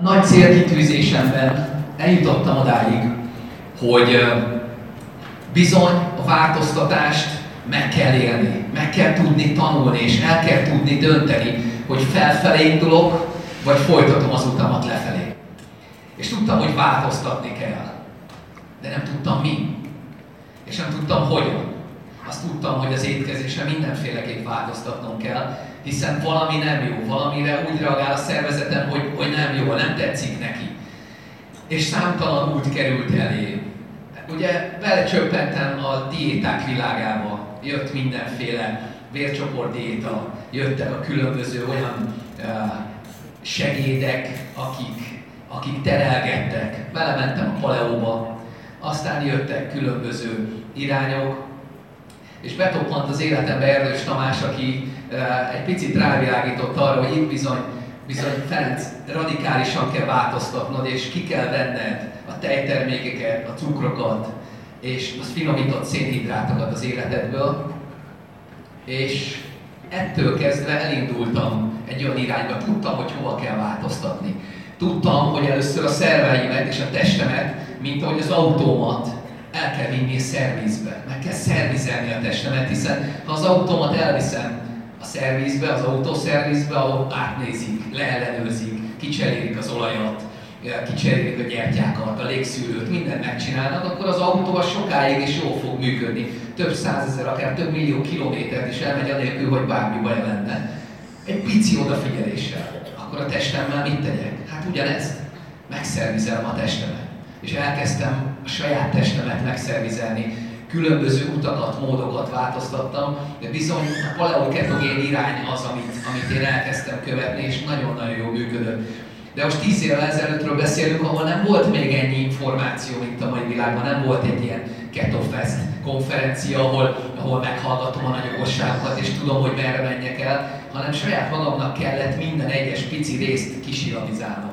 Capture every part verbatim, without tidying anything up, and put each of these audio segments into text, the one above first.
nagy célkitűzésemben eljutottam odáig, hogy bizony a változtatást meg kell élni, meg kell tudni tanulni, és el kell tudni dönteni, hogy felfelé indulok, vagy folytatom az utamat lefelé. És tudtam, hogy változtatni kell, de nem tudtam mi, és nem tudtam hogyan. Azt tudtam, hogy az étkezésre mindenféleképp változtatnom kell, hiszen valami nem jó, valamire úgy reagál a szervezetem, hogy, hogy nem jó, nem tetszik neki. És számtalan út került elé. Ugye belecsöppentem a diéták világába, jött mindenféle vércsoportdiéta, jöttek a különböző olyan uh, segédek, akik, akik terelgettek. Belementem a paleóba, aztán jöttek különböző irányok, és betoppant az életembe Erdős Tamás, aki uh, egy picit rávilágított arra, hogy itt bizony, bizony Ferenc, radikálisan kell változtatnod, és ki kell venned a tejtermékeket, a cukrokat, és az finomított szénhidrátokat az életedből. És ettől kezdve elindultam egy olyan irányba, tudtam, hogy hova kell változtatni. Tudtam, hogy először a szerveimet és a testemet, mint ahogy az autómat, el kell vinni a szervizbe. Meg kell szervizelni a testemet, hiszen ha az autómat elviszem a szervizbe, az autószervizbe, ahol átnézik, leellenőrzik, kicserélik az olajat, kicserélik a gyertyákat, a légszűrőt, mindent megcsinálnak, akkor az autó az sokáig és jól fog működni. Több százezer, akár több millió kilométert is elmegy anélkül, hogy bármi baj lenne. Egy pici odafigyeléssel. Akkor a testemmel mit tegyek? Hát ugyanezt. Megszervizelem a testemet. És elkezdtem a saját testemet megszervizelni. Különböző utakat, módokat változtattam, de bizony a paleoketogén irány az, amit, amit én elkezdtem követni, és nagyon-nagyon jól működött. De most tíz évvel ezelőttről beszélünk, ahol nem volt még ennyi információ, mint a mai világban, nem volt egy ilyen KetoFest konferencia, ahol, ahol meghallgatom a nagy okosságokat, és tudom, hogy merre menjek el, hanem saját magamnak kellett minden egyes pici részt kisilamizálnom.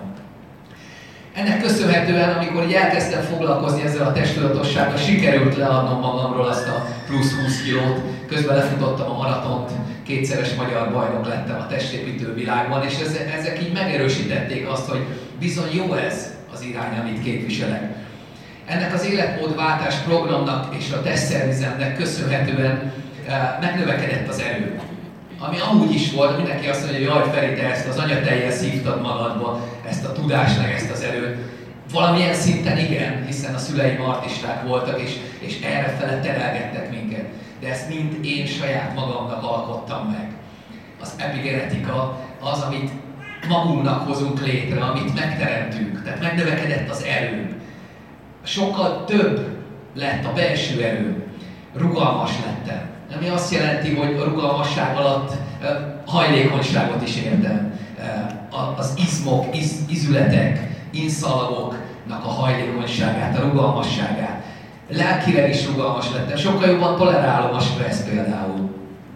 Ennek köszönhetően, amikor így elkezdtem foglalkozni ezzel a testtudatossággal, sikerült leadnom magamról azt a plusz húsz kilót, közben lefutottam a maratont, kétszeres magyar bajnok lettem a testépítő világban, és ezek így megerősítették azt, hogy bizony jó ez az irány, amit képviselek. Ennek az életmódváltás programnak és a testszervizemnek köszönhetően megnövekedett az erő. Ami amúgy is volt, mindenki azt mondja, hogy jaj Feri, te ezt az anyatejjel szívtad magadba, ezt a tudást, meg ezt az erőt. Valamilyen szinten igen, hiszen a szüleim artisták voltak, és, és errefele terelgettek minket. De ezt mind én saját magamnak alkottam meg. Az epigenetika az, amit magunknak hozunk létre, amit megteremtünk. Tehát megnövekedett az erőm. Sokkal több lett a belső erőm. Rugalmas lettem. Ami azt jelenti, hogy a rugalmasság alatt uh, hajlékonyságot is értem. Uh, az izmok, iz, izületek, inszalagoknak a hajlékonyságát, a rugalmasságát. Lelkileg is rugalmas lettem, sokkal jobban tolerálom a stressz például.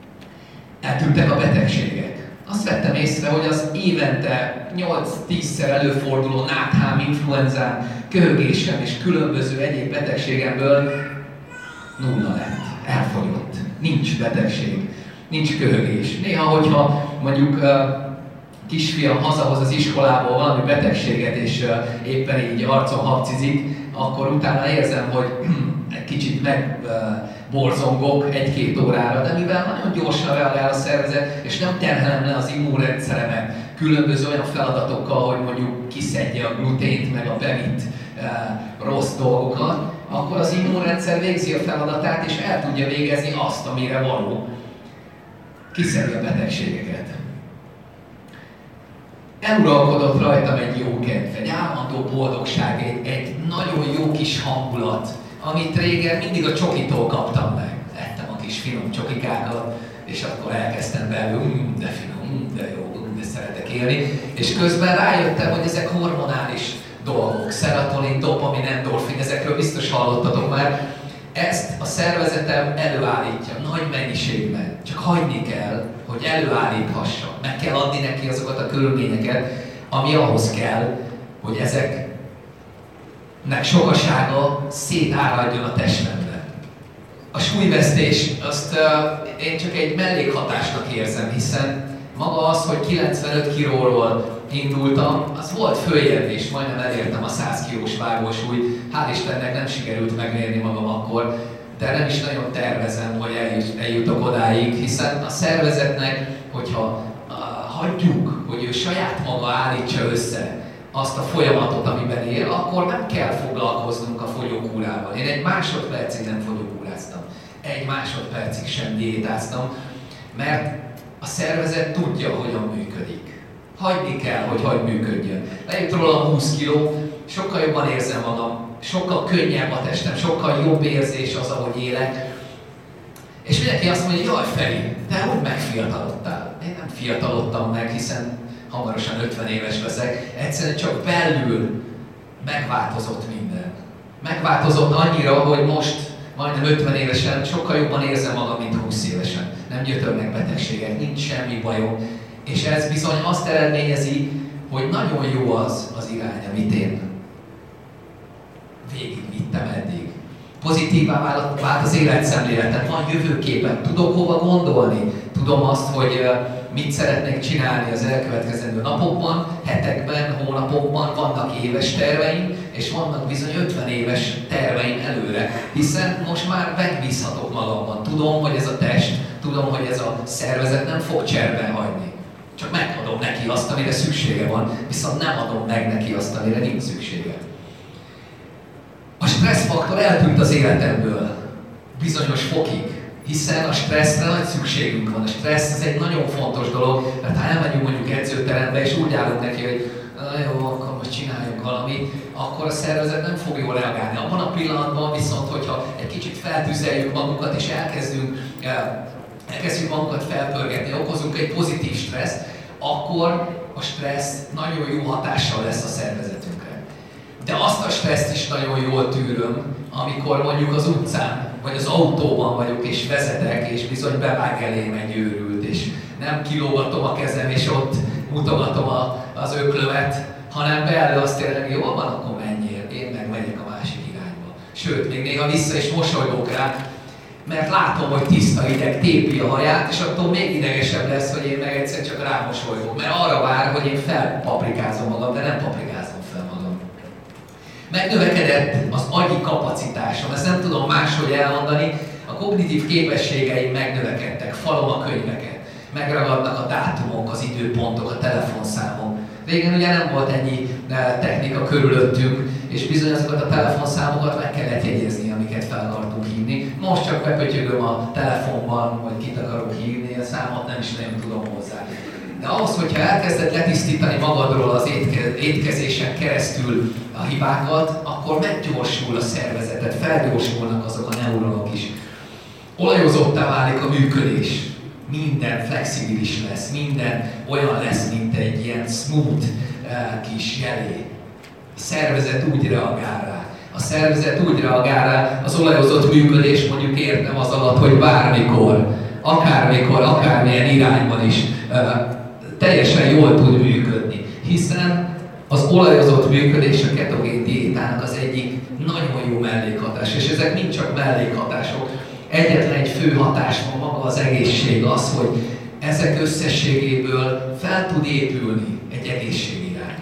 Eltűntek a betegségek. Azt vettem észre, hogy az évente nyolc-tízszer előforduló náthám, influenzám, köhögésem és különböző egyéb betegségemből nulla lett, elfogyott. Nincs betegség, nincs köhögés. Néha, hogyha mondjuk uh, kisfiam hazahoz az iskolából valami betegséget, és uh, éppen így arcon habcizik, akkor utána érzem, hogy egy kicsit megborzongok egy-két órára, de mivel nagyon gyorsan reagál a szervezet, és nem terhelem le az immunrendszeremet különböző olyan feladatokkal, hogy mondjuk kiszedje a glutént, meg a bevitt e, rossz dolgokat, akkor az immunrendszer végzi a feladatát, és el tudja végezni azt, amire való. Kiszedi a betegségeket. Eluralkodott rajtam egy jó kedv, egy állandó boldogság, egy, egy nagyon jó kis hangulat, amit régen mindig a csokitól kaptam meg. Ettem a kis finom csokikákat, és akkor elkezdtem belül, mm, de finom, mm, de jó, mm, de szeretek élni. És közben rájöttem, hogy ezek hormonális dolgok, szerotonin, dopamin, endorfin, ezekről biztos hallottatok már. Ezt a szervezetem előállítja nagy mennyiségben, csak hagyni kell, hogy előállíthassa. Meg kell adni neki azokat a körülményeket, ami ahhoz kell, hogy ezeknek sokasága szétáradjon a testemben. A súlyvesztés, azt uh, én csak egy mellékhatásnak érzem, hiszen maga az, hogy kilencvenöt kilóról indultam, az volt följebb és majdnem elértem a száz kilós vágósúlyt. Hál' Istennek nem sikerült megmérni magam akkor, de nem is nagyon tervezem, hogy eljutok odáig, hiszen a szervezetnek, hogyha uh, hagyjuk, hogy ő saját maga állítsa össze azt a folyamatot, amiben él, akkor nem kell foglalkoznunk a fogyókúrával. Én egy másodpercig nem fogyókúráztam. Egy másodpercig sem diétáztam, mert a szervezet tudja, hogyan működik. Hagyni kell, hogy hogy működjön. Lejött rólam húsz kiló, sokkal jobban érzem magam, sokkal könnyebb a testem, sokkal jobb érzés az, ahogy élek. És mindenki azt mondja, jaj Feri, te hogy megfiatalodtál? Én nem fiatalodtam meg, hiszen hamarosan ötven éves leszek. Egyszerűen csak belül megváltozott minden. Megváltozott annyira, hogy most majdnem ötven évesen sokkal jobban érzem magam, mint húsz évesen. Nem gyötörnek betegségek, nincs semmi bajom. És ez bizony azt eredményezi, hogy nagyon jó az az irány, amit én végigvittem eddig. Pozitívá vált az életszemléletem, van jövőképen, tudok hova gondolni, tudom azt, hogy mit szeretnék csinálni az elkövetkezendő napokban, hetekben, hónapokban, vannak éves terveim, és vannak bizony ötven éves terveim előre, hiszen most már megbízhatok magamban. Tudom, hogy ez a test, tudom, hogy ez a szervezet nem fog cserben hagyni. Csak megadom neki azt, amire szüksége van, viszont nem adom meg neki azt, amire nincs szüksége. A stresszfaktor eltűnt az életemből bizonyos fokig, hiszen a stresszre nagy szükségünk van. A stressz ez egy nagyon fontos dolog, mert ha elmegyünk mondjuk edzőterembe, és úgy állunk neki, hogy na jó, akkor most csináljunk valamit, akkor a szervezet nem fog jól reagálni. Abban a pillanatban viszont, hogyha egy kicsit feltüzeljük magunkat, és elkezdünk, elkezdjük magunkat felpörgetni, okozunk egy pozitív stresszt, akkor a stressz nagyon jó hatással lesz a szervezetünkre. De azt a stresszt is nagyon jól tűröm, amikor mondjuk az utcán, vagy az autóban vagyok és vezetek, és bizony bevág elém egy őrült, és nem kilógatom a kezem, és ott mutogatom a, az öklömet, hanem belül azt tényleg, jól van, akkor menjél, én meg megyek a másik irányba. Sőt, még néha vissza is mosolygok rá, mert látom, hogy tiszta ideg tépi a haját, és attól még idegesebb lesz, hogy én meg egyszer csak rámosolygok, mert arra vár, hogy én felpaprikázom magam, de nem paprikázom fel magam. Megnövekedett az agyi kapacitásom, ezt nem tudom máshogy elmondani, a kognitív képességeim megnövekedtek, falom a könyveket, megragadnak a dátumok, az időpontok, a telefonszámok. Régen ugye nem volt ennyi technika körülöttünk, és bizony azokat a telefonszámokat meg kellett jegyezni, amiket fel akartunk hívni. Most csak bepötyögöm a telefonban, vagy kit akarok hívni, a számot nem is nagyon tudom hozzá. De ahhoz, hogyha elkezded letisztítani magadról az étke, étkezésen keresztül a hibákat, akkor meggyorsul a szervezeted, felgyorsulnak azok a neuronok is. Olajozottá válik a működés. Minden flexibilis lesz, minden olyan lesz, mint egy ilyen smooth uh, kis jelé. A szervezet úgy reagál rá. A szervezet úgy reagál rá, az olajozott működés mondjuk értem az alatt, hogy bármikor, akármikor, akármilyen irányban is uh, teljesen jól tud működni. Hiszen az olajozott működés a ketogén diétának az egyik nagyon jó mellékhatás, és ezek mind csak mellékhatások. Egyetlen egy fő hatás van maga az egészség, az, hogy ezek összességéből fel tud épülni egy egészségirány.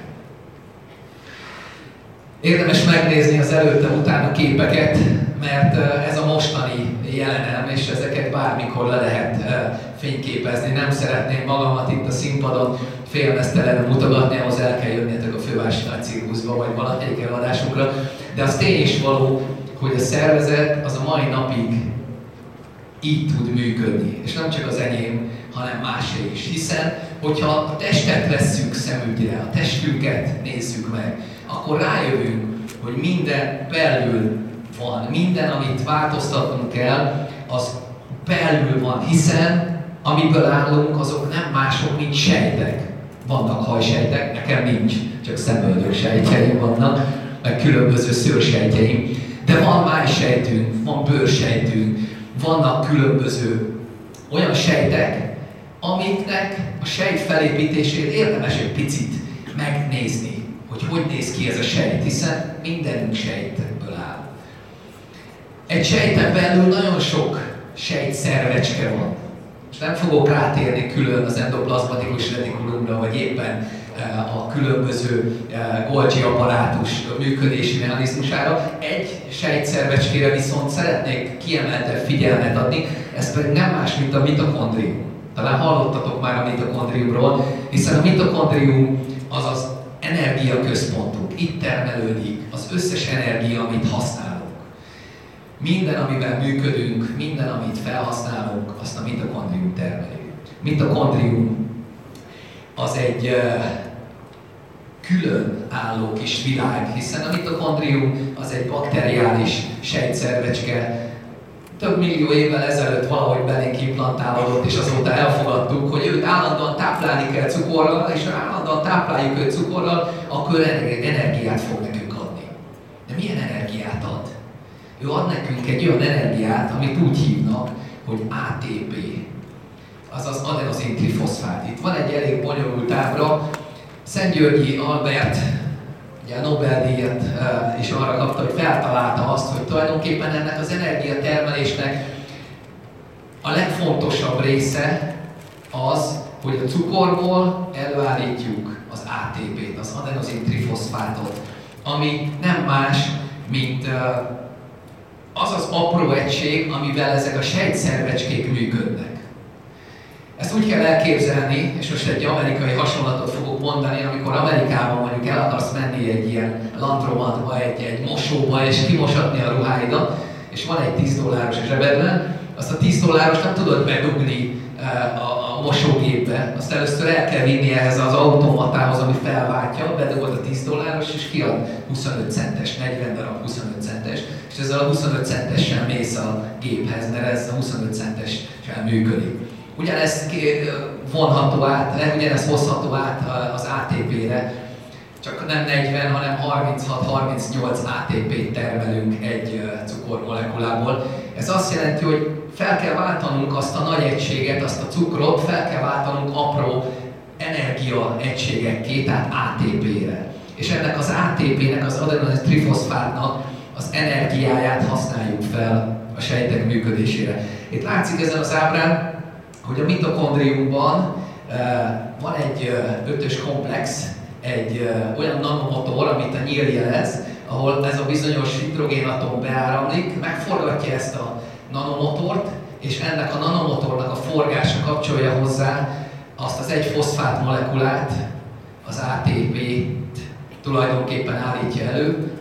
Érdemes megnézni az előtte-utána képeket, mert ez a mostani jelenem, és ezeket bármikor le lehet fényképezni. Nem szeretném magamat itt a színpadon félmeztelenül mutogatni, ahhoz el kell jönnietek a Fővárosi Nagy Cirkuszba, vagy valamelyik előadásukra. De az tény is való, hogy a szervezet az a mai napig így tud működni. És nem csak az enyém, hanem másé is. Hiszen, hogyha a testet vesszük szemügyre, a testünket nézzük meg, akkor rájövünk, hogy minden belül van. Minden, amit változtatnunk kell, az belül van. Hiszen, amiből állunk, azok nem mások, mint sejtek. Vannak hajsejtek, nekem nincs, csak szemöldök sejtjeim vannak, meg különböző szőrsejtjeim. De van májsejtünk, van bőrsejtünk, vannak különböző olyan sejtek, amiknek a sejt felépítését érdemes egy picit megnézni, hogy hogy néz ki ez a sejt, hiszen mindenünk sejtekből áll. Egy sejten belül nagyon sok sejtszervecske van. És nem fogok rátérni külön az endoplazmatikus retikulumra, vagy éppen a különböző Golgi apparátus működési mechanizmusára. Egy sejtszervecskére viszont szeretnék kiemeltebb figyelmet adni, ez pedig nem más, mint a mitokondrium. Talán hallottatok már a mitokondriumról, hiszen a mitokondrium az az energiaközpontunk. Itt termelődik az összes energia, amit használunk. Minden, amivel működünk, minden, amit felhasználunk, azt a mitokondrium termeli. Mitokondrium az egy uh, külön álló kis világ, hiszen a mitokondrium az egy bakteriális sejtszervecske. Több millió évvel ezelőtt valahogy belénk implantálódott, és azóta elfogadtuk, hogy őt állandóan táplálni kell cukorral, és ha állandóan tápláljuk őt cukorral, akkor energiát fog nekünk adni. De milyen energiát ad? Ő ad nekünk egy olyan energiát, amit úgy hívnak, hogy á té pé, azaz adenozin trifoszfát. Itt van egy elég bonyolult ábra. Szentgyörgyi Albert, ugye a Nobel-díjat uh, is arra kapta, hogy feltalálta azt, hogy tulajdonképpen ennek az energiatermelésnek a legfontosabb része az, hogy a cukorból előállítjuk az á té pét, az adenozin trifoszfátot, ami nem más, mint uh, az az apró egység, amivel ezek a sejtszervecskék működnek. Ezt úgy kell elképzelni, és most egy amerikai hasonlatot fogok mondani, amikor Amerikában mondjuk el akarsz menni egy ilyen landromatba, egy, egy mosóba, és kimosatni a ruháidat, és van egy tíz dolláros a zsebedben, azt a tíz dolláros nem tudod bedugni a, a mosógépbe, azt először el kell vinni ehhez az automatához, ami felváltja, bedugod a tíz dolláros, és kiad huszonöt centes, negyven darab huszonöt centes, és ezzel a huszonöt centessel mész a géphez, mert ez a huszonöt centessel működik. Ugyanez vonható át, ugyanez hozható át az á té pére, csak nem negyven, hanem harminchat-harmincnyolc á té pét termelünk egy cukormolekulából. Ez azt jelenti, hogy fel kell váltanunk azt a nagy egységet, azt a cukrot, fel kell váltanunk apró energia egységekké, tehát á té pére. És ennek az á té pének, az adenozin trifoszfátnak az energiáját használjuk fel a sejtek működésére. Itt látszik ezen az ábrán, hogy a mitokondriumban uh, van egy uh, ötös komplex, egy uh, olyan nanomotor, amit a nyíl jelez, ahol ez a bizonyos hidrogénatom beáramlik, megforgatja ezt a nanomotort, és ennek a nanomotornak a forgása kapcsolja hozzá azt az egy foszfát molekulát, az á té pét tulajdonképpen állítja elő.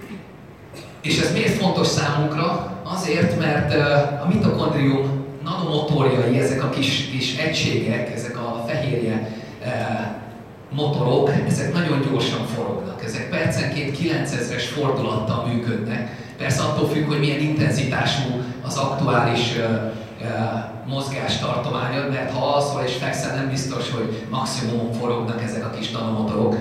És ez miért fontos számunkra? Azért, mert uh, a mitokondrium nanomotorjai, ezek a kis, kis egységek, ezek a fehérje e, motorok, ezek nagyon gyorsan forognak. Ezek percenként kilencezres fordulattal működnek. Persze attól függ, hogy milyen intenzitású az aktuális e, e, mozgástartományod, mert ha alszol és fekszel, nem biztos, hogy maximumon forognak ezek a kis nanomotorok.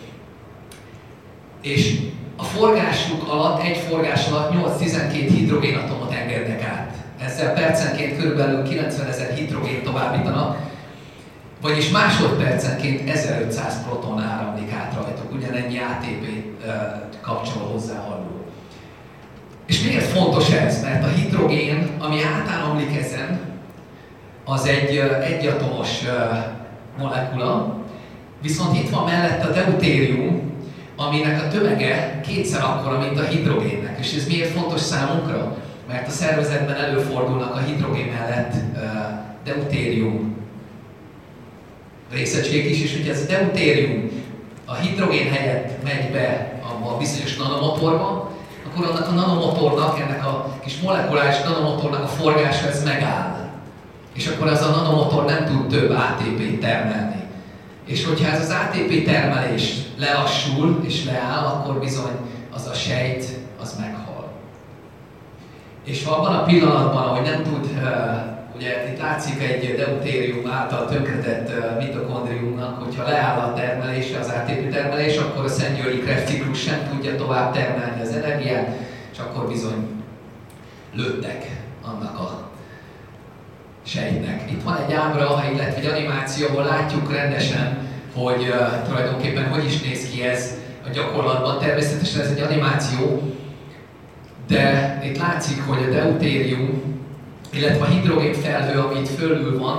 És a forgásuk alatt, egy forgás alatt nyolc-tizenkét hidrogénatomot engednek át. Ezzel percenként körülbelül kilencvenezer hidrogént továbbítanak, vagyis másodpercenként ezerötszáz proton áramlik át rajtuk, ugyanennyi á té pé kapcsol hozzá halló. És miért fontos ez? Mert a hidrogén, ami átáramlik ezen, az egy egyatomos molekula, viszont itt van mellett a deutérium, aminek a tömege kétszer akkora, mint a hidrogénnek. És ez miért fontos számunkra? Mert a szervezetben előfordulnak a hidrogén mellett uh, deutérium részecskék is, és hogyha ez a deutérium a hidrogén helyett megy be a bizonyos nanomotorba, akkor annak a nanomotornak, ennek a kis molekuláris nanomotornak a forgása ez megáll. És akkor az a nanomotor nem tud több á té pét termelni. És hogyha ez az á té pé termelés lelassul és leáll, akkor bizony az a sejt az meghal. És ha abban a pillanatban, ahogy nem tud, uh, ugye itt látszik egy deutérium által tönkretett uh, mitokondriumnak, hogyha leáll a termelése, az á té pé termelés, akkor a Szentgyörgyi Krebsciklus sem tudja tovább termelni az energiát, és akkor bizony lőttek annak a sejtnek. Itt van egy ábra, illetve egy animáció, ahol látjuk rendesen, hogy uh, tulajdonképpen hogy is néz ki ez a gyakorlatban. Természetesen ez egy animáció, de itt látszik, hogy a deutérium, illetve a hidrogén felhő, ami itt fölül van,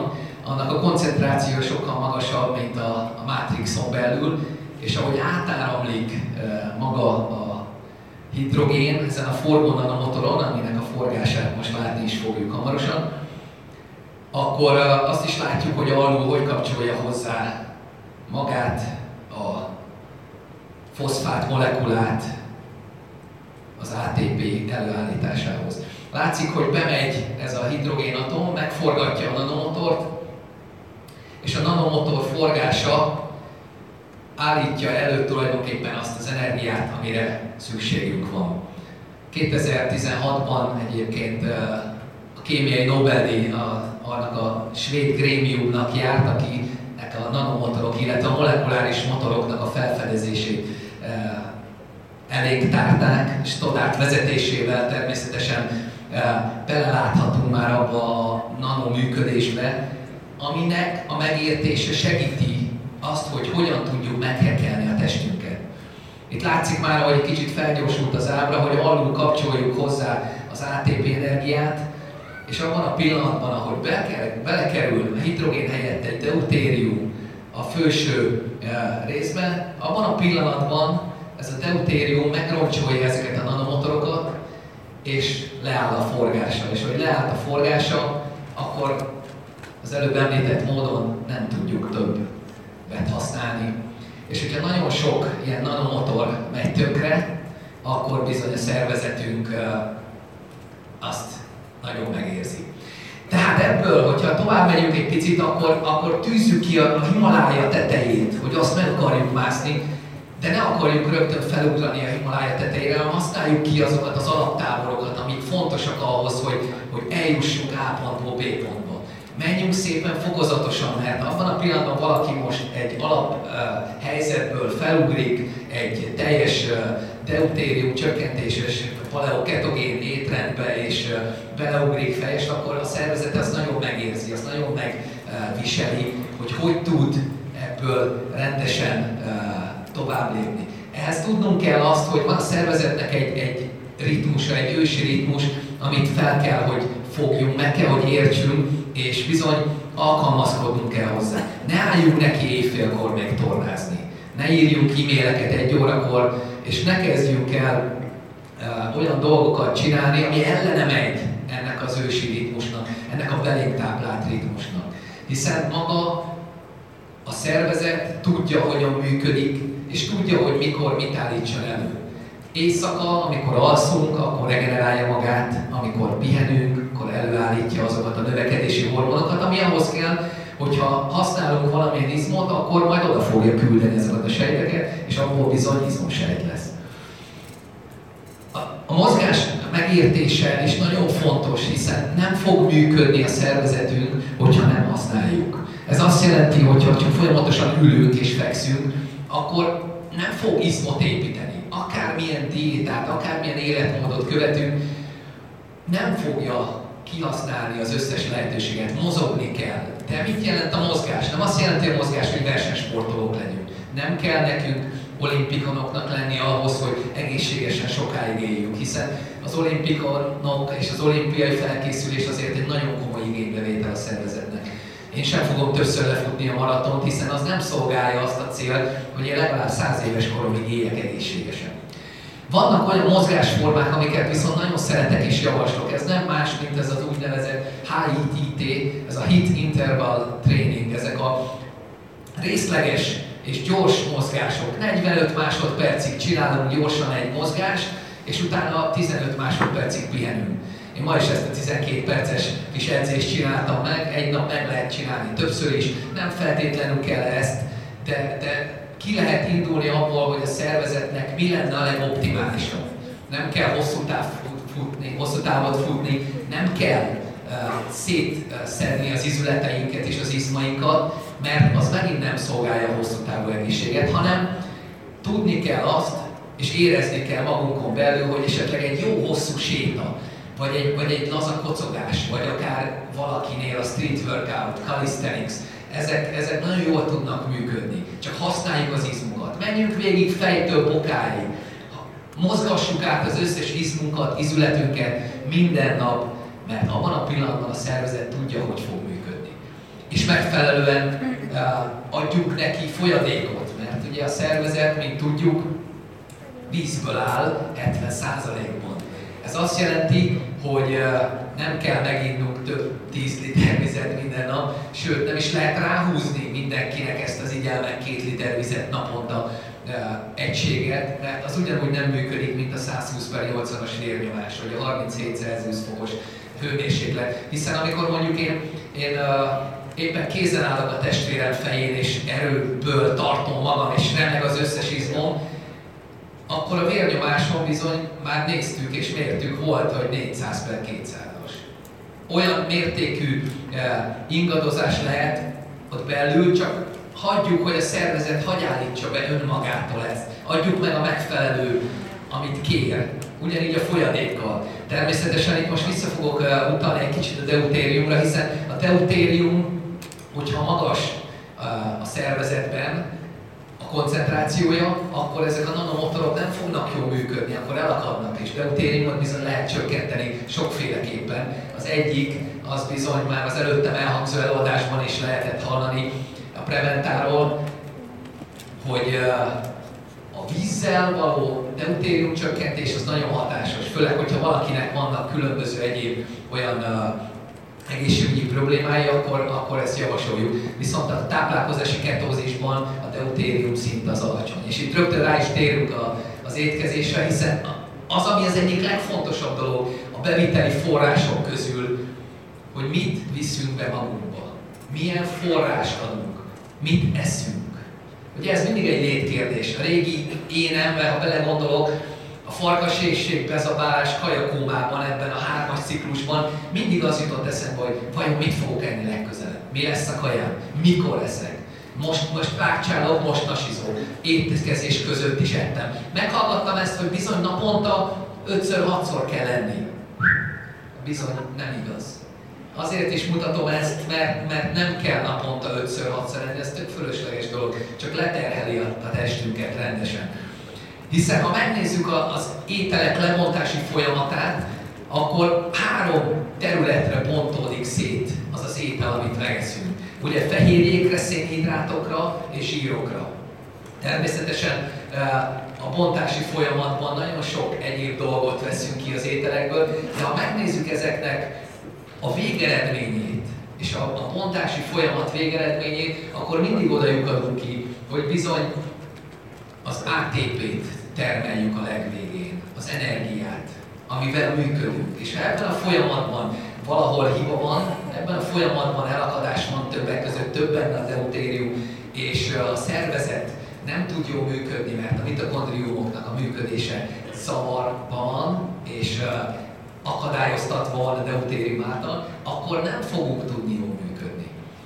annak a koncentrációja sokkal magasabb, mint a, a mátrixon belül, és ahogy átáramlik maga a hidrogén ezen a forgó nanomotoron, aminek a forgását most látni is fogjuk hamarosan, akkor azt is látjuk, hogy alul hogy kapcsolja hozzá magát a foszfát molekulát az á té pé előállításához. Látszik, hogy bemegy ez a hidrogénatom, megforgatja a nanomotort, és a nanomotor forgása állítja elő tulajdonképpen azt az energiát, amire szükségünk van. kétezer-tizenhatban egyébként a kémiai Nobel-díj annak a svéd grémiumnak járt, akinek a nanomotorok, illetve a molekuláris motoroknak a felfedezését elénk tárták, Stoddard vezetésével természetesen beleláthatunk már abba a nanoműködésbe, aminek a megértése segíti azt, hogy hogyan tudjuk meghekkelni a testünket. Itt látszik már, hogy egy kicsit felgyorsult az ábra, hogy alul kapcsoljuk hozzá az á té pé energiát, és abban a pillanatban, ahogy belekerül a hidrogén helyett egy deutérium a felső részben, abban a pillanatban ez a deutérium megroncsolja ezeket a nanomotorokat, és leáll a forgása. És hogy leállt a forgása, akkor az előbb említett módon nem tudjuk többet használni. És hogyha nagyon sok ilyen nanomotor megy tönkre, akkor bizony a szervezetünk azt nagyon megérzi. Tehát ebből, hogyha tovább megyünk egy picit, akkor, akkor tűzzük ki a Himalája tetejét, hogy azt meg akarjuk mászni, de ne akarjuk rögtön felugrani a Himalája tetejére, hanem használjuk ki azokat az alaptáborokat, amik fontosak ahhoz, hogy, hogy eljussunk A pontból B pontba. Menjünk szépen fokozatosan, mert abban a pillanatban valaki most egy alap uh, helyzetből felugrik egy teljes uh, deutérium csökkentéses paleoketogén étrendbe, és uh, beleugrik fejest, akkor a szervezet azt nagyon megérzi, azt nagyon megviseli, uh, hogy hogy tud ebből rendesen uh, tovább lépni. Ehhez tudnunk kell azt, hogy van a szervezetnek egy, egy ritmusa, egy ősi ritmus, amit fel kell, hogy fogjunk, meg kell, hogy értsünk, és bizony alkalmazkodnunk kell hozzá. Ne álljunk neki éjfélkor még tornázni. Ne írjunk e-maileket egy órakor, és ne kezdjünk el uh, olyan dolgokat csinálni, ami ellene megy ennek az ősi ritmusnak, ennek a belénk táplált ritmusnak. Hiszen maga a szervezet tudja, hogyan működik, és tudja, hogy mikor mit állítson elő. Éjszaka, amikor alszunk, akkor regenerálja magát, amikor pihenünk, akkor előállítja azokat a növekedési hormonokat, ami ahhoz kell, hogyha használunk valamilyen izmot, akkor majd oda fogja küldeni ezeket a sejteket, és abból bizony izmsejt lesz. A, a mozgás megértése is nagyon fontos, hiszen nem fog működni a szervezetünk, hogyha nem használjuk. Ez azt jelenti, hogy ha folyamatosan ülünk és fekszünk, akkor nem fog izmot építeni. Akármilyen diétát, akármilyen életmódot követünk, nem fogja kihasználni az összes lehetőséget, mozogni kell. De mit jelent a mozgás? Nem azt jelenti a mozgás, hogy versenysportolók legyünk. Nem kell nekünk olimpikonoknak lenni ahhoz, hogy egészségesen sokáig éljünk, hiszen az olimpikonok és az olimpiai felkészülés azért egy nagyon komoly igénybevétel a szervezetnek. Én sem fogom többször lefutni a maratont, hiszen az nem szolgálja azt a célt, hogy én legalább száz éves koromig éljek egészségesen. Vannak olyan mozgásformák, amiket viszont nagyon szeretek és javaslok. Ez nem más, mint ez az úgynevezett há i té té, ez a Hit Interval Training, ezek a részleges és gyors mozgások. negyvenöt másodpercig csinálunk gyorsan egy mozgást, és utána tizenöt másodpercig pihenünk. Én ma is ezt a tizenkét perces kis edzést csináltam meg, egy nap meg lehet csinálni többször is, nem feltétlenül kell ezt, de, de ki lehet indulni abból, hogy a szervezetnek mi lenne a legoptimálisabb. Nem kell hosszú, táv futni, hosszú távot futni, nem kell uh, szétszedni az izületeinket és az izmainkat, mert az megint nem szolgálja a hosszú távú egészséget, hanem tudni kell azt, és érezni kell magunkon belül, hogy esetleg egy jó hosszú séta, vagy egy, vagy egy laza kocogás, vagy akár valakinél a street workout, calisthenics, ezek, ezek nagyon jól tudnak működni. Csak használjuk az izmunkat. Menjünk végig fejtől bokáig. Mozgassuk át az összes izmunkat, izületünket minden nap, mert abban a pillanatban a szervezet tudja, hogy fog működni. és megfelelően adjuk neki folyadékot, mert ugye a szervezet, mint tudjuk, vízből áll hetven százalékban. Ez azt jelenti, hogy nem kell meginnunk több tíz liter vizet minden nap, sőt nem is lehet ráhúzni mindenkinek ezt az igyelmen két liter vizet naponta egységet, mert az ugyanúgy nem működik, mint a száz húsz per nyolcvanas vérnyomás, vagy a harminchét Celsius fokos hőmérséklet. Hiszen amikor mondjuk én, én éppen kézen állok a testvérem fején, és erőből tartom magam, és remeg az összes izmom, akkor a vérnyomáson bizony már néztük és mértük, volt, hogy négyszáz per kétszázas. Olyan mértékű ingadozás lehet ott belül, csak hagyjuk, hogy a szervezet hagy állítsa be önmagától ezt. Adjuk meg a megfelelő, amit kér. Ugyanígy a folyadékkal. Természetesen itt most vissza fogok utalni egy kicsit a deutériumra, hiszen a deutérium, hogyha magas a szervezetben a koncentrációja, akkor ezek a nanomotorok nem fognak jól működni, akkor elakadnak, és deutériumot bizony lehet csökkenteni sokféleképpen. Az egyik, az bizony már az előttem elhangzó előadásban is lehetett hallani a Preventáról, hogy a vízzel való deutérium csökkentés az nagyon hatásos, főleg, hogyha valakinek vannak különböző egyéb olyan uh, egészségügyi problémái, akkor, akkor ezt javasoljuk. Viszont a táplálkozási ketózisban a deutérium szint az alacsony. És itt rögtön rá is térünk a, az étkezésre, hiszen az, ami az egyik legfontosabb dolog a beviteli források közül, hogy mit viszünk be magunkba, milyen forrást adunk, mit eszünk. Ugye ez mindig egy létkérdés. A régi énemben, ha belegondolok, a farkaséhség, bezabálás, kajakómában, ebben a hármas ciklusban mindig az jutott eszembe, hogy vajon mit fogok enni legközelebb? Mi lesz a kajám? Mikor leszek? Most, most pákcsálok, most nasizok. Étkezés között is ettem. Meghallgattam ezt, hogy bizony naponta ötször-hatszor kell enni. Bizony nem igaz. Azért is mutatom ezt, mert, mert nem kell naponta ötször-hatszor enni, ez tök fölösleges dolog, csak leterheli a, a testünket rendesen. Hiszen ha megnézzük a, az ételek lebontási folyamatát, akkor három területre bontódik szét az az étel, amit megeszünk. Ugye fehérjékre, szénhidrátokra és zsírokra. Természetesen a bontási folyamatban nagyon sok egyéb dolgot veszünk ki az ételekből, de ha megnézzük ezeknek a végeredményét és a, a bontási folyamat végeredményét, akkor mindig oda lyukadunk ki, hogy bizony az á té pét termeljük a legvégén, az energiát, amivel működünk. És ha ebben a folyamatban valahol hiba van, ebben a folyamatban elakadás van többek között, több benne a deutérium, és a szervezet nem tud jól működni, mert a mitokondriumoknak a működése zavarban van, és akadályoztatva van a deutérium által, akkor nem fogunk tudni jól működni.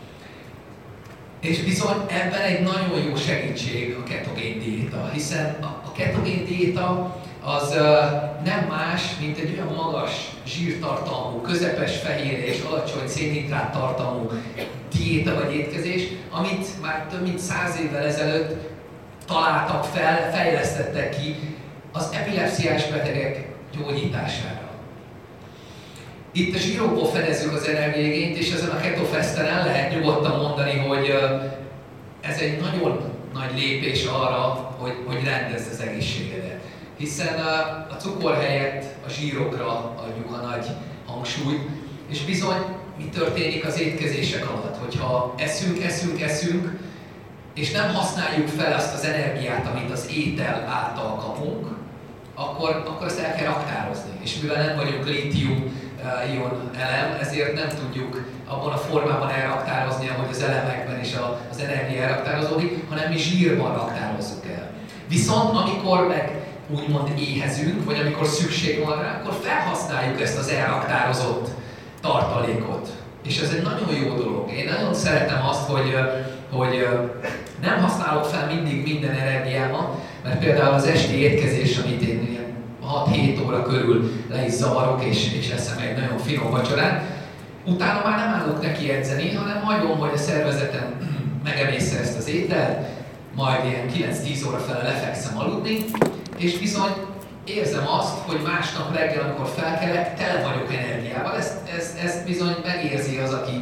És bizony ebben egy nagyon jó segítség a ketogén diéta, hiszen a ketogén diéta az uh, nem más, mint egy olyan magas zsírtartalmú, közepes fehérje és alacsony szénhidrát tartalmú diéta vagy étkezés, amit már több mint száz évvel ezelőtt találtak fel, fejlesztettek ki az epilepsziás betegek gyógyítására. Itt a zsírokból fedezzük az energiaigényt, és ezen a ketofesten el lehet nyugodtan mondani, hogy ez egy nagyon nagy lépés arra, hogy, hogy rendezd az egészségedet. Hiszen a cukor helyett a zsírokra adjuk a nagy hangsúlyt, és bizony mi történik az étkezések alatt, hogyha eszünk, eszünk, eszünk, és nem használjuk fel azt az energiát, amit az étel által kapunk, akkor, akkor ezt el kell raktározni. És mivel nem vagyunk lítium ion elem, ezért nem tudjuk abban a formában elraktározni, ahogy az elemekben is az energia elraktározódik, hanem mi zsírban raktározzuk el. Viszont amikor meg úgymond éhezünk, vagy amikor szükség van rá, akkor felhasználjuk ezt az elraktározott tartalékot. És ez egy nagyon jó dolog. Én nagyon szeretem azt, hogy, hogy nem használok fel mindig minden energiámat, mert például az esti étkezés, amit én ilyen hat-hét óra körül le is zavarok, és, és eszem egy nagyon finom vacsorát, utána már nem állok neki edzeni, hanem hagyom, hogy a szervezetem megemészze ezt az ételt, majd ilyen kilenc-tíz óra fele lefekszem aludni, és bizony érzem azt, hogy másnap reggel, amikor felkelek, tele vagyok energiával. Ezt, ezt, ezt bizony megérzi az, aki,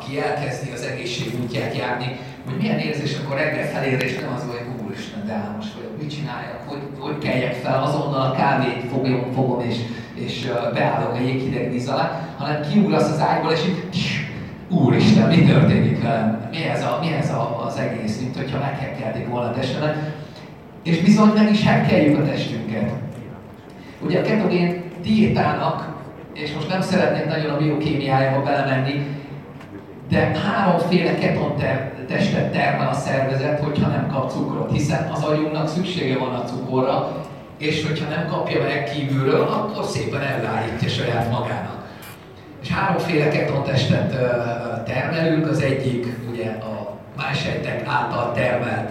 aki elkezdi az egészség útját járni, hogy milyen érzés, akkor reggel felére, és nem az, hogy úristen, de álmos vagyok, mit csináljak, hogy, hogy keljek fel, azonnal a kávét fogom, fogom és, és beállok a jéghideg víz alá, hanem kiugrasz az ágyból, és így, úristen, mi történik velem? Mi ez, a, mi ez a, az egész, mint hogyha meghekkelték volna a testemet. És bizony meg is hekkeljük a testünket. Ugye a ketogén diétának, és most nem szeretnék nagyon a biokémiájába belemenni, de háromféle keton testet termel a szervezet, hogyha nem kap cukrot, hiszen az agyunknak szüksége van a cukorra, és hogyha nem kapja meg kívülről, akkor szépen elvállítja saját magának. És háromféle keton testet termelünk, az egyik ugye a májsejtek által termelt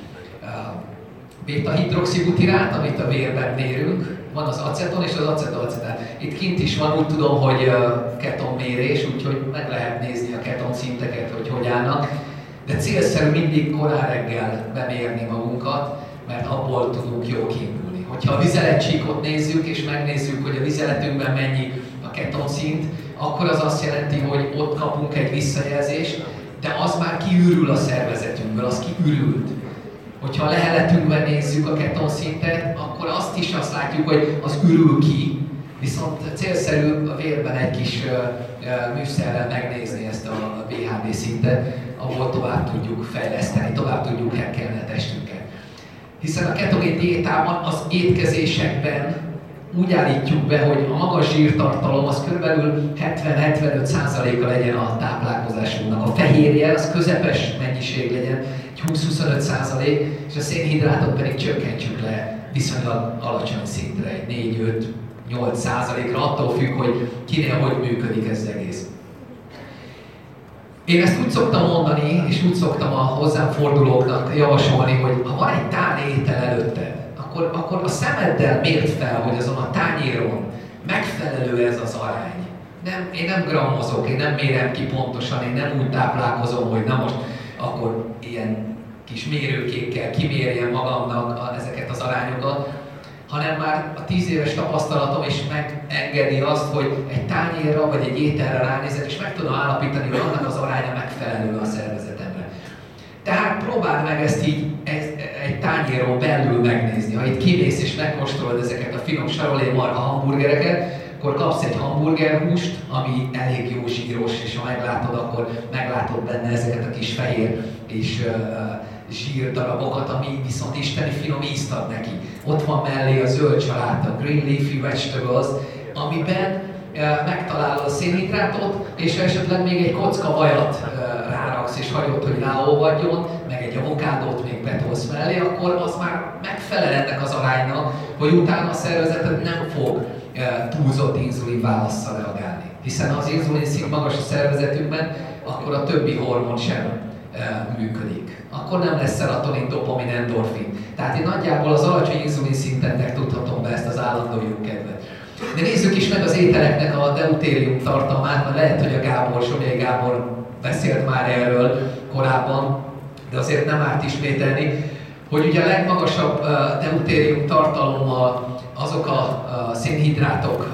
beta-hidroxibutirát, amit a vérben mérünk, van az aceton és az acetolacetát. Itt kint is van, úgy tudom, hogy ketonmérés, úgyhogy meg lehet nézni a keton szinteket, hogy hogy állnak. De célszerű mindig korán reggel bemérni magunkat, mert abból tudunk jól kiindulni. Hogyha a vizeletcsíkot nézzük, és megnézzük, hogy a vizeletünkben mennyi a keton szint, akkor az azt jelenti, hogy ott kapunk egy visszajelzést, de az már kiürül a szervezetünkből, az kiürült. Hogyha a leheletünkben nézzük a keton szintet, akkor azt is azt látjuk, hogy az ürül ki, viszont célszerű a vérben egy kis uh, uh, műszerrel megnézni ezt a bé há dé szintet, ahol tovább tudjuk fejleszteni, tovább tudjuk hekkelni a testünket. Hiszen a ketogén diétában az étkezésekben úgy állítjuk be, hogy a magas zsírtartalom az kb. hetven-hetvenöt százaléka legyen a táplálkozásunknak. A fehérje az közepes mennyiség legyen, húsz-huszonöt százalék, és a szénhidrátot pedig csökkentsük le viszonylag alacsony szintre, négy-öt-nyolc százalékra, attól függ, hogy kinél hogy működik ez az egész. Én ezt úgy szoktam mondani, és úgy szoktam a hozzám fordulóknak javasolni, hogy ha van egy tál étel előtted, akkor, akkor a szemeddel mérd fel, hogy azon a tányéron megfelelő ez az arány. Nem, én nem grammozok, én nem mérem ki pontosan, én nem úgy táplálkozom, hogy na most akkor ilyen kis mérőkékkel kimérjem magamnak a, ezeket az arányokat, hanem már a tíz éves tapasztalatom is megengedi azt, hogy egy tányérra vagy egy ételre ránézek, és meg tudom állapítani, hogy annak az aránya megfelelő a szervezetemre. Tehát próbáld meg ezt így egy, egy tányéron belül megnézni. Ha itt kimész és megkóstolod ezeket a finom sarolé marha hamburgereket, akkor kapsz egy hamburgerhúst, ami elég jó zsíros, és ha meglátod, akkor meglátod benne ezeket a kis fehér és uh, zsírdarabokat, ami viszont isteni finom ízt ad neki. Ott van mellé a zöld saláta, green leafy vegetables, amiben uh, megtalálod a szénhidrátot, és esetleg még egy kocka vajat uh, ráraksz, és hagyod, hogy ráolvadjon, meg egy avokádót még betolsz mellé, akkor az már megfelel ennek az aránynak, hogy utána a szervezeted nem fog túlzott inzulin válasszal reagálni. Hiszen ha az inzulin szint magas a szervezetünkben, akkor a többi hormon sem e, működik. Akkor nem lesz szerotonin, dopamin, endorfin. Tehát én nagyjából az alacsony inzulin szintennek tudhatom be ezt az állandó jókedvet. De nézzük is meg az ételeknek a deutérium tartalmát, mert lehet, hogy a Gábor, Solyai Gábor beszélt már erről korábban, de azért nem árt ismételni, hogy ugye a legmagasabb uh, deutérium tartalommal azok a uh, szénhidrátok,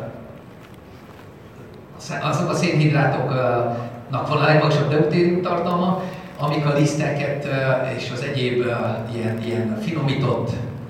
uh, azok a szénhidrátoknak van a legmagasabb deutérium tartalma, amik a liszteket uh, és az egyéb uh, ilyen, ilyen finomított,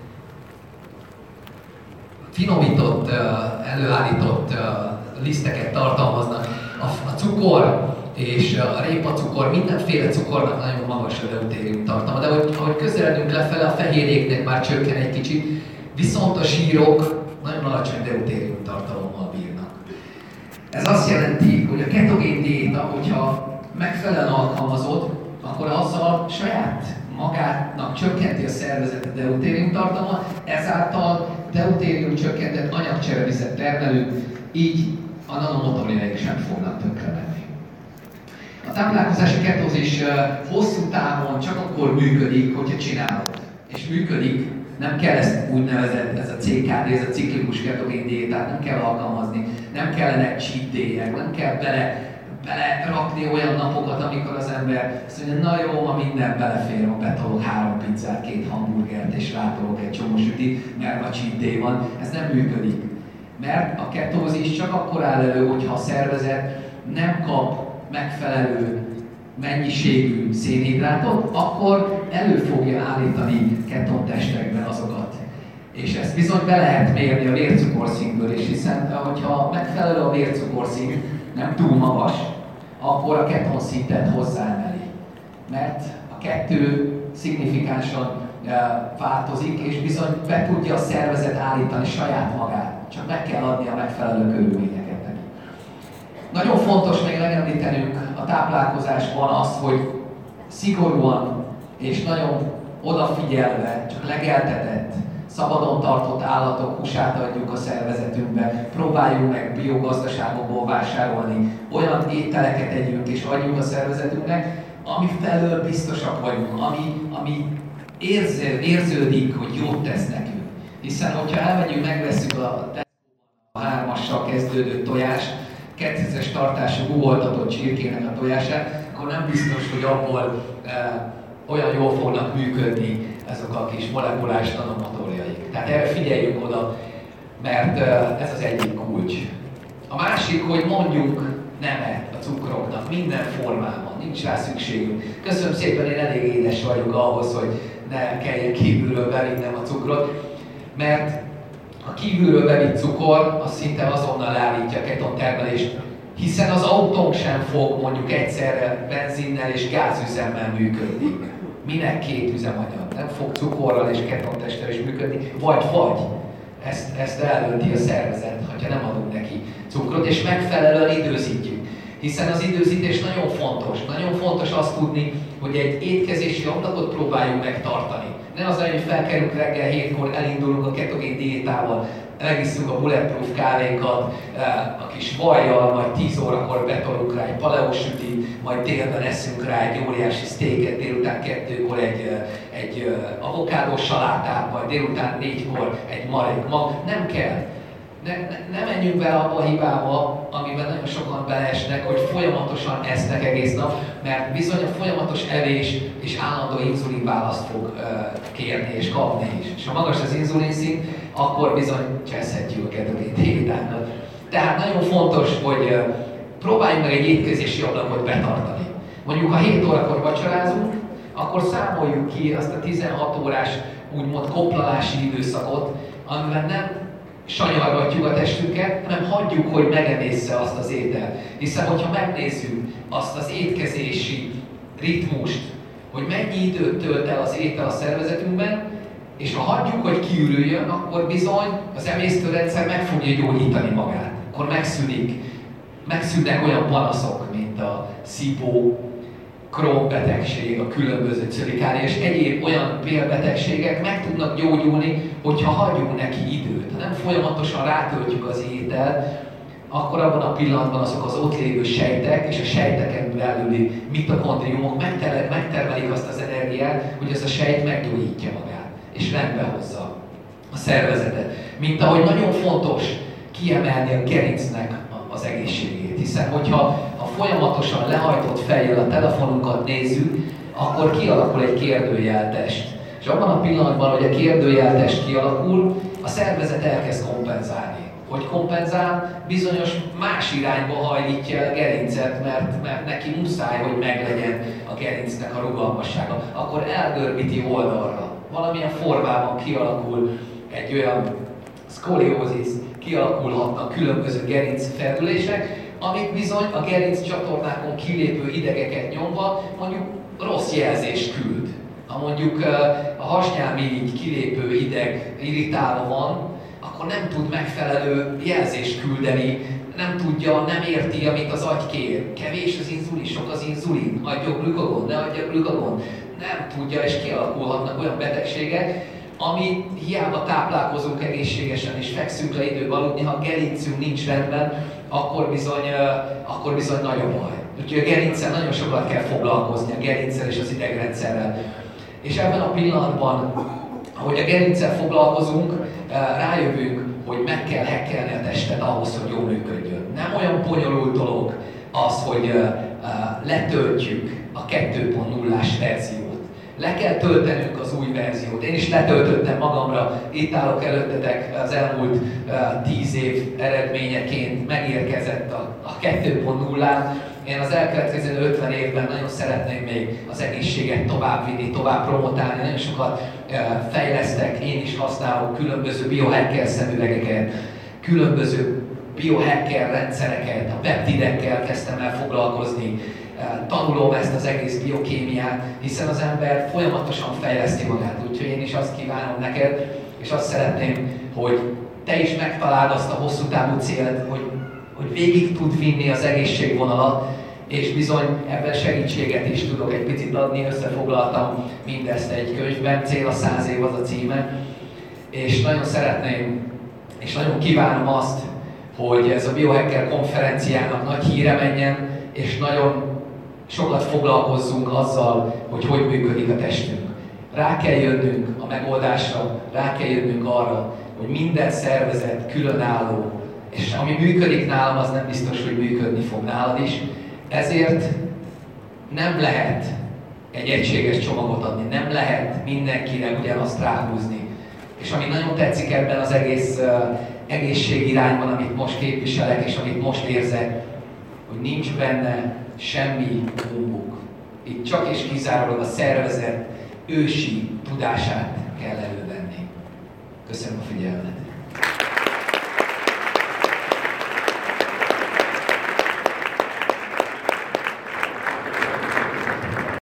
finomított, uh, előállított uh, liszteket tartalmaznak. A, a cukor és a répacukor, mindenféle cukornak nagyon magas a deutérium tartalma, de ahogy, ahogy közeledünk lefele, a fehérjéknek már csökken egy kicsit, viszont a zsírok nagyon alacsony deutérium tartalommal bírnak. Ez azt jelenti, hogy a ketogén diéta, hogyha megfelelően alkalmazod, akkor azzal saját magának csökkenti a szervezet a deutérium tartalma, ezáltal deutérium csökkentett anyagcserevizet termelünk, így a nanomotorjaik sem fognak tönkre menni. A táplálkozási ketózis hosszú távon csak akkor működik, hogyha csinálod. És működik, nem kell ezt úgynevezett, ez a cé ká dé, ez a ciklikus ketogén diétát nem kell alkalmazni, nem kellenek cheat day-ek, nem kell bele, bele rakni olyan napokat, amikor az ember azt mondja, na jó, ma minden belefér, ma betolok három pizzát, két hamburgert és rátolok egy csomó sütit, mert ma cheat day van. Ez nem működik. Mert a ketózis csak akkor áll elő, hogyha a szervezet nem kap megfelelő mennyiségű szénhidrátot, akkor elő fogja állítani ketontestekben azokat. És ezt bizony be lehet mérni a vércukorszintből is, hiszen hogyha megfelelő a vércukorszint, nem túl magas, akkor a ketonszintet hozzáemeli. Mert a kettő szignifikánsan változik, és bizony be tudja a szervezet állítani saját magát. Csak meg kell adni a megfelelő körülményeket neki. Nagyon fontos még megemlítenünk a táplálkozásban az, hogy szigorúan és nagyon odafigyelve, csak legeltetett, szabadon tartott állatok húsát adjuk a szervezetünkbe, próbáljunk meg biogazdaságokból vásárolni, olyan ételeket együnk és adjunk a szervezetünknek, ami felől biztosak vagyunk, ami, ami érző, érződik, hogy jót tesz nekünk. Hiszen, hogyha elmegyünk, megveszünk a a hármassal kezdődő tojást, kétszázas tartású ugoltatott csirkének a tojását, akkor nem biztos, hogy abból e, olyan jól fognak működni ezek a kis molekulás nanomotorjaik. Tehát erre figyeljünk oda, mert e, ez az egyik kulcs. A másik, hogy mondjunk nemet a cukroknak minden formában, nincs rá szükségünk. Köszönöm szépen, én elég édes vagyok ahhoz, hogy ne kelljen kívülről bevinnem a cukrot, mert a kívülről bevitt cukor az szinte azonnal leállítja a ketontermelést, hiszen az autónk sem fog mondjuk egyszerre benzinnel és gázüzemmel működni. Minek két üzemanyag? Nem fog cukorral és ketontesttel is működni, vagy vagy. Ezt, ezt eldönti a szervezet, ha nem adunk neki cukrot, és megfelelően időzítjük. Hiszen az időzítés nagyon fontos. Nagyon fontos azt tudni, hogy egy étkezési ablakot próbáljuk megtartani. Nem az, hogy felkelünk reggel hétkor, elindulunk a ketogén diétával, megisszuk a bulletproof kávénkat, a kis vajjal, majd tíz órakor betolunk rá egy paleósütit, majd délben eszünk rá egy óriási sztéket, délután kettőkor egy, egy avokádós salátát, majd délután négykor egy marék mag. Nem kell. Ne, ne, ne menjünk bele abba a hibába, amiben nagyon sokan beleesnek, hogy folyamatosan esznek egész nap, mert bizony a folyamatos evés és állandó inzulinválaszt fog uh, kérni és kapni is. És ha magas az inzulinszint, akkor bizony cseszhetjük a ketogén diétákat. Tehát nagyon fontos, hogy uh, próbáljunk meg egy étkezési ablakot betartani. Mondjuk, ha hét órakor vacsorázunk, akkor számoljuk ki azt a tizenhat órás úgymond koplalási időszakot, amiben nem sanyargatjuk a testünket, hanem hagyjuk, hogy megemészze azt az ételt. Hiszen, hogyha megnézzük azt az étkezési ritmust, hogy mennyi időt tölt el az étel a szervezetünkben, és ha hagyjuk, hogy kiürüljön, akkor bizony az emésztőrendszer meg fogja gyógyítani magát. Akkor megszűnik, megszűnnek olyan panaszok, mint a szívó, Crohn betegség, a különböző cölikária és egyéb olyan bélbetegségek meg tudnak gyógyulni, hogyha hagyjuk neki időt. Ha nem folyamatosan rátöltjük az ételt, akkor abban a pillanatban azok az ott lévő sejtek és a sejteken belüli mitokondriumok megtermelik azt az energiát, hogy ez a sejt meggyógyítja magát, és rendbe hozza a szervezetet. Mint ahogy nagyon fontos kiemelni a gerincnek az egészségét, hiszen hogyha ha folyamatosan lehajtott fejjel a telefonunkat nézzük, akkor kialakul egy kérdőjeltest. És abban a pillanatban, hogy a kérdőjeltest kialakul, a szervezet elkezd kompenzálni. Hogy kompenzál, bizonyos más irányba hajlítja a gerincet, mert, mert neki muszáj, hogy meglegyen a gerincnek a rugalmassága. Akkor elgörbíti oldalra. Valamilyen formában kialakul egy olyan szkoliózis, kialakulhatnak különböző gerincfelülések, amik bizony a gerinc csatornákon kilépő idegeket nyomva mondjuk rossz jelzést küld. Ha mondjuk a hasnyálmirigy kilépő ideg irritálva van, akkor nem tud megfelelő jelzést küldeni, nem tudja, nem érti, amit az agy kér. Kevés az inzulin, sok az inzulin, adjuk glükagon, ne adjuk glükagon. Nem tudja, és kialakulhatnak olyan betegségek, ami hiába táplálkozunk egészségesen és fekszünk le időben aludni, ha a gerincünk nincs rendben, akkor bizony, akkor bizony nagyon baj. Úgyhogy a gerinccel nagyon sokat kell foglalkozni, a gerinccel és az idegrendszerrel. És ebben a pillanatban, ahogy a gerinccel foglalkozunk, rájövünk, hogy meg kell hekkelni a testet ahhoz, hogy jól működjön. Nem olyan bonyolult dolog az, hogy letöltjük a kettő pont nullás verziót. Le kell töltenünk az új verziót. Én is letöltöttem magamra, itt állok előttetek, az elmúlt uh, tíz év eredményeként megérkezett a, a kettő pont nullán, én az elkövetkező ötven évben nagyon szeretném még az egészséget továbbvinni, tovább promotálni, nagyon sokat fejlesztek, én is használok különböző biohacker szemüvegeket, különböző biohacker rendszereket, a peptidekkel kezdtem el foglalkozni, tanulom ezt az egész biokémiát, hiszen az ember folyamatosan fejleszti magát, úgyhogy én is azt kívánom neked, és azt szeretném, hogy te is megtaláld azt a hosszú távú célt, hogy, hogy végig tud vinni az egészségvonalat, és bizony ebben segítséget is tudok egy picit adni, összefoglaltam mindezt egy könyvben, Cél a száz év az a címe, és nagyon szeretném, és nagyon kívánom azt, hogy ez a Biohacker konferenciának nagy híre menjen, és nagyon sokat foglalkozzunk azzal, hogy hogy működik a testünk. Rá kell jönnünk a megoldásra, rá kell jönnünk arra, hogy minden szervezet különálló, és ami működik nálam, az nem biztos, hogy működni fog nálad is. Ezért nem lehet egy egységes csomagot adni, nem lehet mindenkire ugyanazt ráhúzni. És ami nagyon tetszik ebben az egész uh, egészségirányban, amit most képviselek, és amit most érzek, hogy nincs benne semmi humbug. Itt csak és kizárólag a szervezet ősi tudását kell elővenni. Köszönöm a figyelmet!